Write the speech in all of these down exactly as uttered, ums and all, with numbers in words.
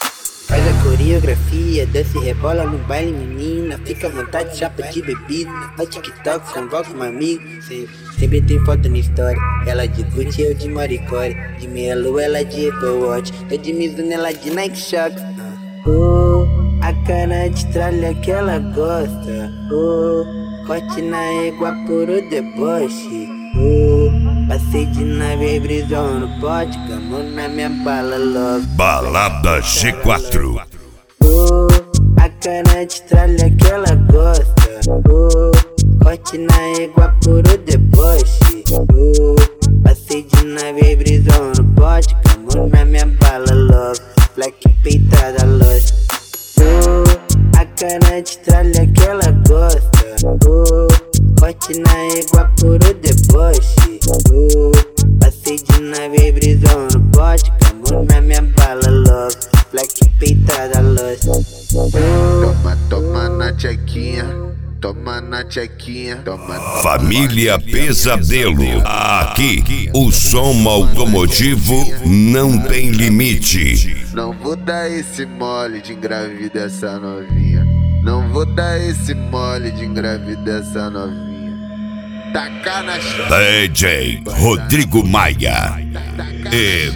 Faz a coreografia, desce e rebola no baile, menina. Fica à vontade, chapa de bebida. No TikTok, convoca uma amiga. Sempre tem foto na história. Ela de Gucci, eu de Maricore. De Melo, ela de Apple Watch. Eu de Mizuno, ela de Nike Shock. Oh, a cara de tralha que ela gosta. Oh, corte na égua por o deboche. Oh, passei de nave, brisão no pote. Camão na minha bala, love. Balada G quatro. Oh, a cara de tralha que ela gosta. Oh, corte na égua por o deboche. Oh, passei de nave, brisão no pote. Camão na minha bala, love. Black peitada, lost. Oh, a cara de tralha que ela gosta. Oh, corte na égua por o deboche. Oh, passei de nave, brisão no bote. Camão na minha bala, love. Black peitada, lost. Oh, toma, toma na tchequinha. Toma na tchequinha. Toma, toma. Família Pesadelo. Aqui, o som automotivo não tem limite. Não vou dar esse mole de engravidar essa novinha. Não vou dar esse mole de engravidar essa novinha. Tacar na chota. D J Rodrigo Maia e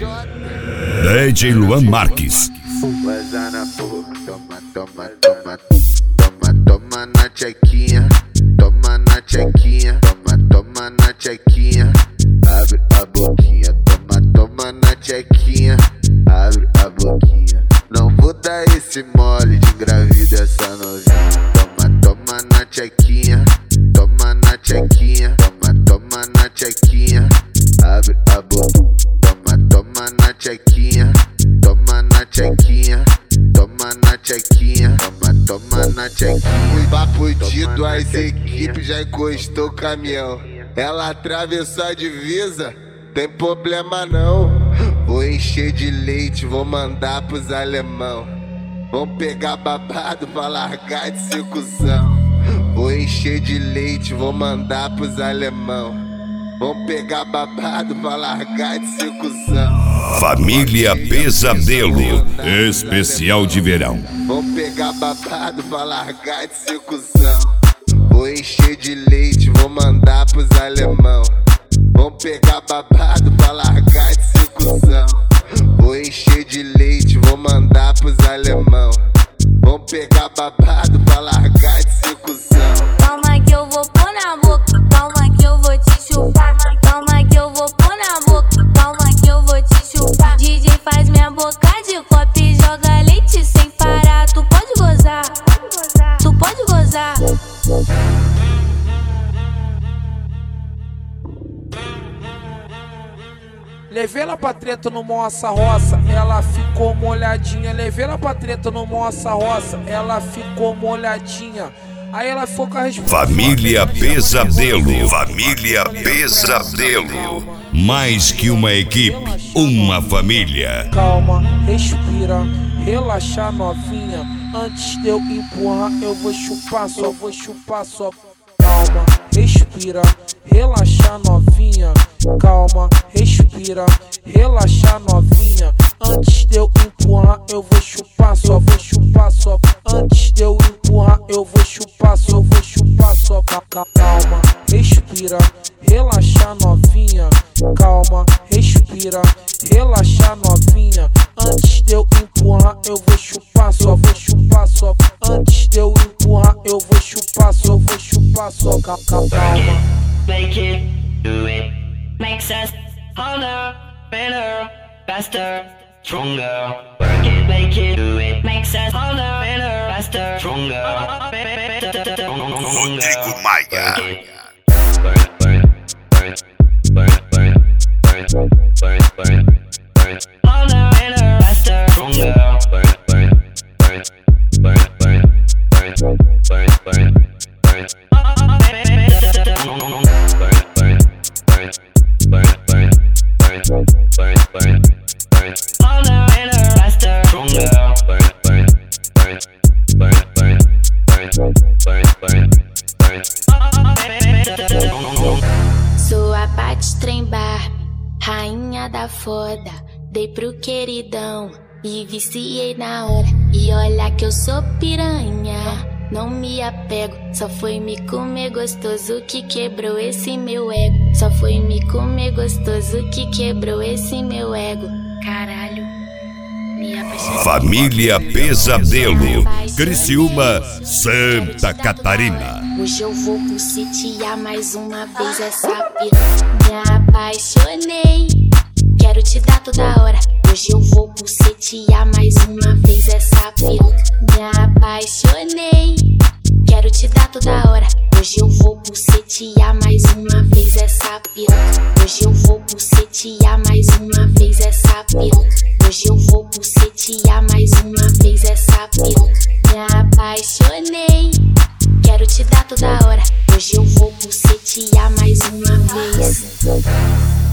D J Luan Marques. Vaza na boca, toma, toma, toma. Toma, toma na tchequinha. Toma na tchequinha. Toma, toma na tchequinha. Abre a boquinha. Toma, toma na tchequinha. Abre a boquinha. Não vou dar esse mole de engravidar essa novinha. Toma, toma na tchequinha. Toma na tchequinha. Toma, toma na tchequinha. Abre a boca. Toma, toma na tchequinha. Toma na tchequinha. Toma na tchequinha. Toma, toma na tchequinha. Papudido, as equipes já encostou o caminhão. Ela atravessou a divisa, tem problema não. Vou encher de leite, vou mandar pros alemão. Vão pegar babado pra largar de circuncisão. Vou encher de leite, vou mandar pros alemão. Vão pegar babado pra largar de circuncisão. Família Pesadelo, especial de verão. Vão pegar babado pra largar de circuncisão. Vou encher de leite, vou mandar pros alemão. Vão pegar babado pra largar de circuncisão. Vou encher de leite, vou mandar pros alemão. Vão pegar babado pra largar de circuncisão. Calma que eu vou pôr na boca. Calma que eu vou te chupar. Calma que eu vou pôr na boca. Calma que eu vou te chupar. D J faz minha boca de copo e joga leite sem parar. Tu pode gozar, tu pode gozar. Levei ela pra treta no Moça Roça, ela ficou molhadinha. Levei ela pra treta no Moça Roça, ela ficou molhadinha. Aí ela ficou com a resposta. Família Pesadelo, Família Pesadelo. Mais que uma equipe, uma família. Calma, respira, relaxa novinha. Antes de eu empurrar, eu vou chupar, só vou chupar, só. Calma, respira, relaxa novinha. Calma, respira, relaxa novinha. Antes de eu empurrar, eu vou chupar, só vou chupar, só. Antes de eu empurrar, eu vou chupar, só vou chupar, só. Calma, respira, relaxa novinha. Calma, respira, relaxa novinha. Antes de eu empurrar, eu vou chupar, só vou chupar, só. Antes de eu empurrar, eu vou chupar, só vou chupar, só. Calma. Make it, do it, makes us harder, better, faster, stronger. Work it, make it, do it, makes us harder, better, faster, stronger. Rodrigo Maia. Burn, burn, burn, burn, burn, burn, burn, burn, burn. Harder, better, faster, stronger. Burn, burn, burn, burn, burn, burn, burn, burn, burn. Sua Paty Trem Bar, rainha da foda, dei pro queridão. e viciei na hora. E olha que eu sou piranha, não me apego. Só foi me comer gostoso que quebrou esse meu ego. Só foi me comer gostoso que quebrou esse meu ego. Caralho, me apaixonei. Família Pesadelo, Criciúma, Santa Catarina. Hoje eu vou bucetear mais uma vez essa piranha. Me apaixonei, quero te dar toda hora. Hoje eu vou bucetear mais uma vez essa piranha. Me apaixonei, quero te dar toda hora. Hoje eu vou bucetear mais uma vez essa piranha. Hoje eu vou bucetear mais uma vez essa piranha. Hoje eu vou bucetear mais uma vez essa piranha. Me apaixonei, quero te dar toda hora. Hoje eu vou bucetear mais uma vez.